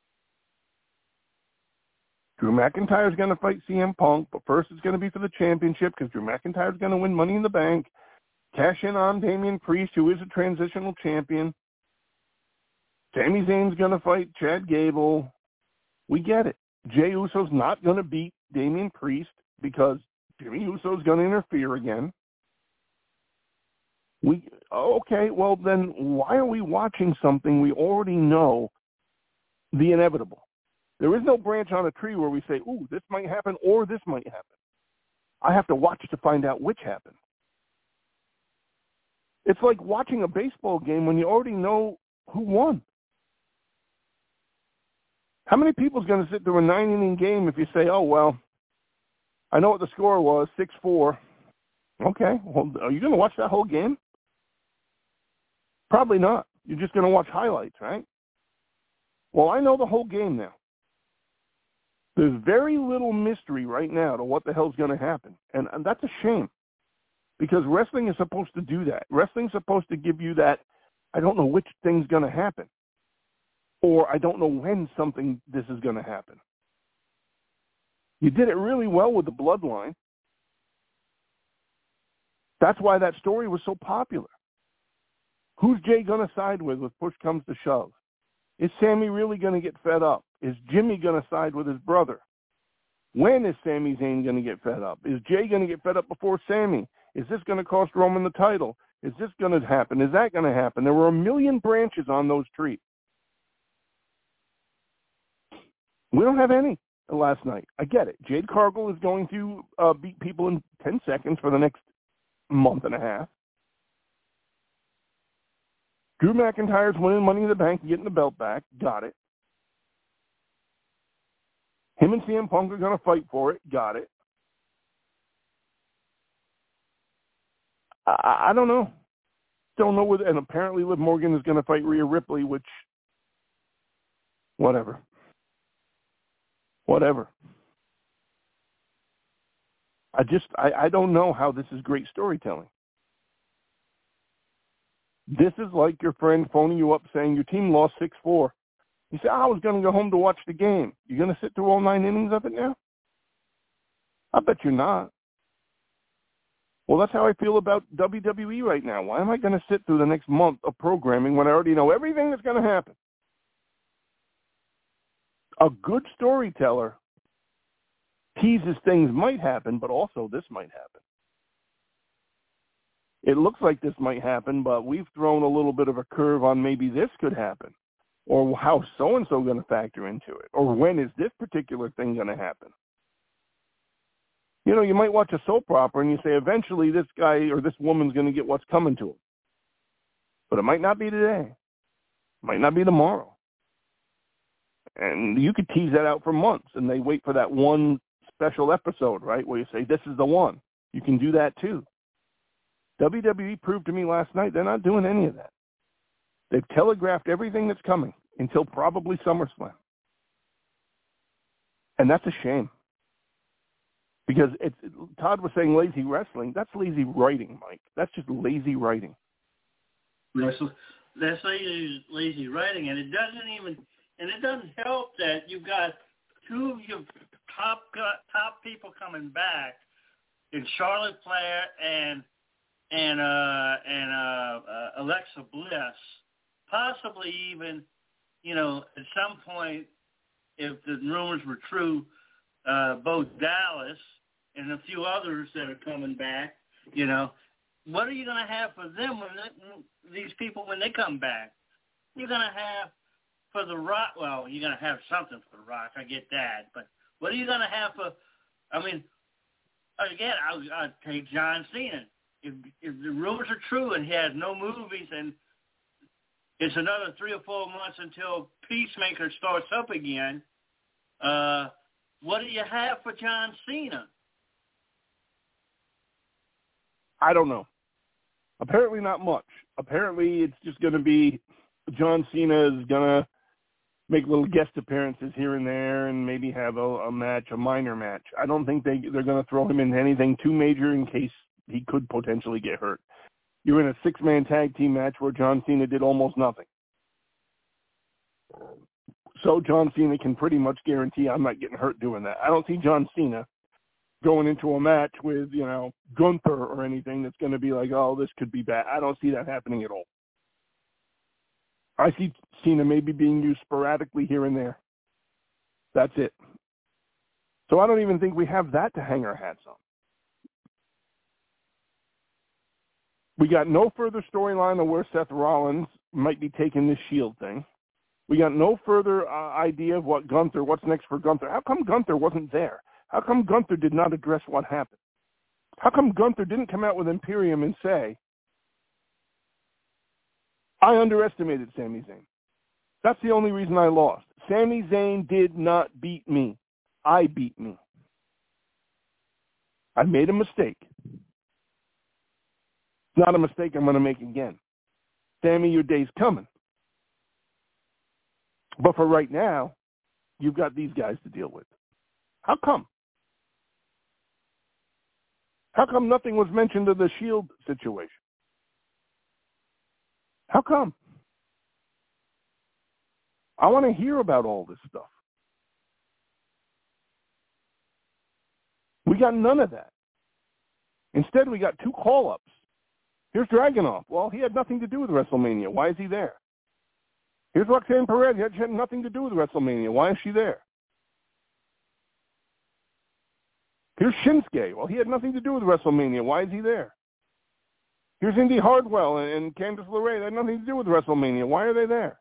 Drew McIntyre's going to fight CM Punk, but first it's going to be for the championship because Drew McIntyre's going to win Money in the Bank, cash in on Damian Priest, who is a transitional champion. Sami Zayn's going to fight Chad Gable. We get it. Jey Uso's not going to beat Damian Priest because Jimmy Uso's going to interfere again. Okay, well then why are we watching something we already know the inevitable? There is no branch on a tree where we say, ooh, this might happen or this might happen. I have to watch to find out which happened. It's like watching a baseball game when you already know who won. How many people's going to sit through a 9-inning game if you say, oh, well, I know what the score was, 6-4. Okay, well, are you going to watch that whole game? Probably not. You're just going to watch highlights, right? Well, I know the whole game now. There's very little mystery right now to what the hell's going to happen. And that's a shame because wrestling is supposed to do that. Wrestling's supposed to give you that, I don't know which thing's going to happen. Or I don't know when this is going to happen. You did it really well with the Bloodline. That's why that story was so popular. Who's Jay going to side with if push comes to shove? Is Sami really going to get fed up? Is Jimmy going to side with his brother? When is Sami Zayn going to get fed up? Is Jay going to get fed up before Sami? Is this going to cost Roman the title? Is this going to happen? Is that going to happen? There were a million branches on those trees. We don't have any last night. I get it. Jade Cargill is going to beat people in 10 seconds for the next month and a half. Drew McIntyre's winning Money in the Bank and getting the belt back. Got it. Him and CM Punk are going to fight for it. Got it. I don't know. Don't know whether, and apparently Liv Morgan is going to fight Rhea Ripley, which, whatever. I don't know how this is great storytelling. This is like your friend phoning you up saying your team lost 6-4. You say, I was going to go home to watch the game. You're going to sit through all 9 innings of it now? I bet you're not. Well, that's how I feel about WWE right now. Why am I going to sit through the next month of programming when I already know everything that's going to happen? A good storyteller teases things might happen, but also this might happen. It looks like this might happen, but we've thrown a little bit of a curve on maybe this could happen, or how so-and-so going to factor into it, or when is this particular thing going to happen. You know, you might watch a soap opera and you say eventually this guy or this woman's going to get what's coming to him. But it might not be today. It might not be tomorrow. And you could tease that out for months, and they wait for that one special episode, right, where you say, this is the one. You can do that too. WWE proved to me last night they're not doing any of that. They've telegraphed everything that's coming until probably SummerSlam. And that's a shame. Because Todd was saying lazy wrestling. That's lazy writing, Mike. That's just lazy writing. That's lazy writing, and it doesn't help that you've got two of your top people coming back in Charlotte Flair and Alexa Bliss, possibly even, you know, at some point, if the rumors were true, both Dallas and a few others that are coming back, you know, what are you going to have for them these people when they come back? You're going to have for The Rock, well, you're going to have something for The Rock, I get that, but what are you going to have for, I mean, again, I'll take John Cena. If the rumors are true and he has no movies and it's another 3 or 4 months until Peacemaker starts up again, what do you have for John Cena? I don't know. Apparently not much. Apparently it's just going to be John Cena is going to make little guest appearances here and there and maybe have a match, a minor match. I don't think they're going to throw him into anything too major in case he could potentially get hurt. You're in a 6-man tag team match where John Cena did almost nothing. So John Cena can pretty much guarantee I'm not getting hurt doing that. I don't see John Cena going into a match with, you know, Gunther or anything that's going to be like, oh, this could be bad. I don't see that happening at all. I see Cena maybe being used sporadically here and there. That's it. So I don't even think we have that to hang our hats on. We got no further storyline of where Seth Rollins might be taking this Shield thing. We got no further idea of what's next for Gunther. How come Gunther wasn't there? How come Gunther did not address what happened? How come Gunther didn't come out with Imperium and say, I underestimated Sami Zayn. That's the only reason I lost. Sami Zayn did not beat me. I beat me. I made a mistake. It's not a mistake I'm going to make again. Sami, your day's coming. But for right now, you've got these guys to deal with. How come? How come nothing was mentioned of the Shield situation? How come? I want to hear about all this stuff. We got none of that. Instead, we got 2 call-ups. Here's Dragunov. Well, he had nothing to do with WrestleMania. Why is he there? Here's Roxanne Perez. She had nothing to do with WrestleMania. Why is she there? Here's Shinsuke. Well, he had nothing to do with WrestleMania. Why is he there? Here's Indy Hartwell and Candice LeRae. They had nothing to do with WrestleMania. Why are they there?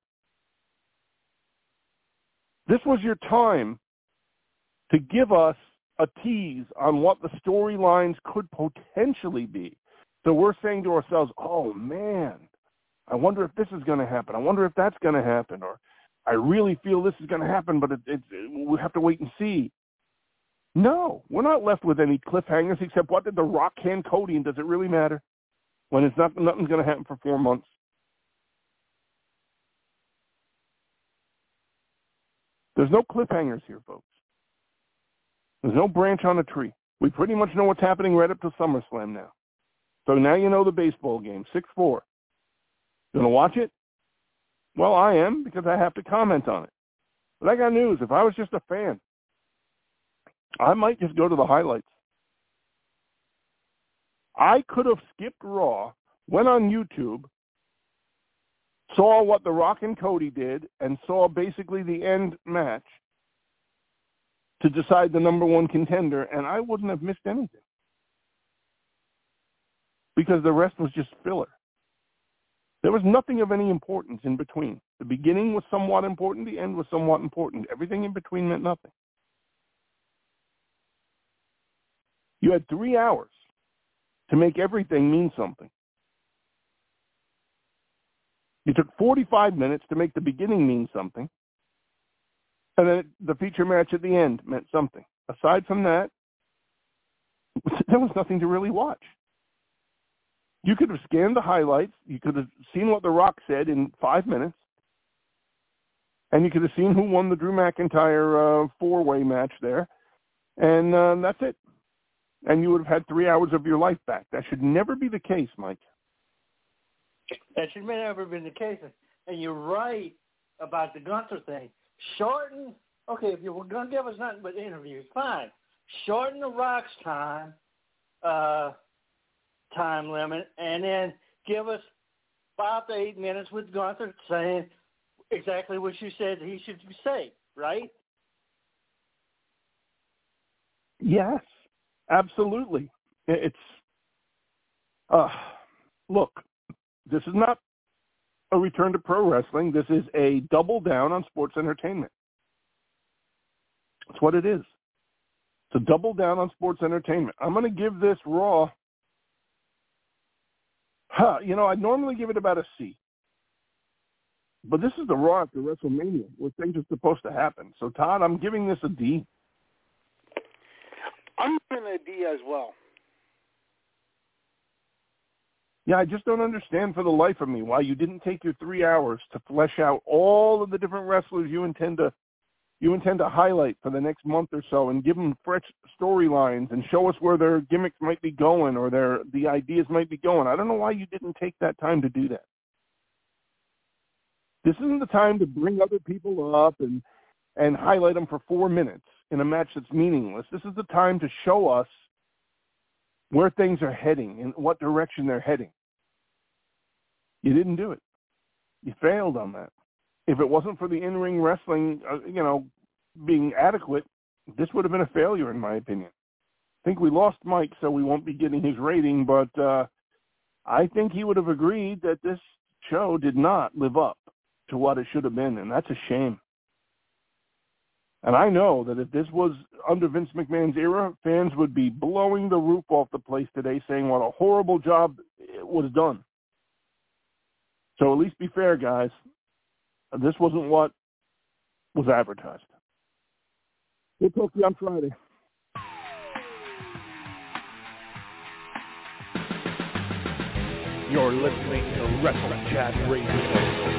This was your time to give us a tease on what the storylines could potentially be. So we're saying to ourselves, oh, man, I wonder if this is going to happen. I wonder if that's going to happen. Or I really feel this is going to happen, but we have to wait and see. No, we're not left with any cliffhangers except what did The Rock hand Cody, and does it really matter when it's nothing's going to happen for 4 months? There's no cliffhangers here, folks. There's no branch on a tree. We pretty much know what's happening right up to SummerSlam now. So now you know the baseball game, 6-4. Going to watch it? Well, I am, because I have to comment on it. But I got news. If I was just a fan, I might just go to the highlights. I could have skipped Raw, went on YouTube, saw what The Rock and Cody did, and saw basically the end match to decide the number one contender, and I wouldn't have missed anything. Because the rest was just filler. There was nothing of any importance in between. The beginning was somewhat important. The end was somewhat important. Everything in between meant nothing. You had 3 hours to make everything mean something. You took 45 minutes to make the beginning mean something. And then the feature match at the end meant something. Aside from that, there was nothing to really watch. You could have scanned the highlights. You could have seen what The Rock said in 5 minutes. And you could have seen who won the Drew McIntyre four-way match there. And that's it. And you would have had 3 hours of your life back. That should never be the case, Mike. That should never have been the case. And you're right about the Gunther thing. Shorten, okay, if you were going to give us nothing but interviews, fine. Shorten The Rock's time limit, and then give us 5 to 8 minutes with Gunther saying exactly what you said he should say, right? Yes, absolutely. It's, look, this is not a return to pro wrestling. This is a double down on sports entertainment. That's what it is. It's a double down on sports entertainment. I'm going to give this Raw, I'd normally give it about a C. But this is the Raw after WrestleMania, where things are supposed to happen. So, Todd, I'm giving this a D. I'm giving it a D as well. Yeah, I just don't understand for the life of me why you didn't take your 3 hours to flesh out all of the different wrestlers you intend to highlight for the next month or so and give them fresh storylines and show us where their gimmicks might be going or the ideas might be going. I don't know why you didn't take that time to do that. This isn't the time to bring other people up and highlight them for 4 minutes in a match that's meaningless. This is the time to show us where things are heading and what direction they're heading. You didn't do it. You failed on that. If it wasn't for the in-ring wrestling, being adequate, this would have been a failure, in my opinion. I think we lost Mike, so we won't be getting his rating, but I think he would have agreed that this show did not live up to what it should have been, and that's a shame. And I know that if this was under Vince McMahon's era, fans would be blowing the roof off the place today saying what a horrible job was done. So at least be fair, guys. This wasn't what was advertised. We'll talk to you on Friday. You're listening to Wrestle Chat Radio.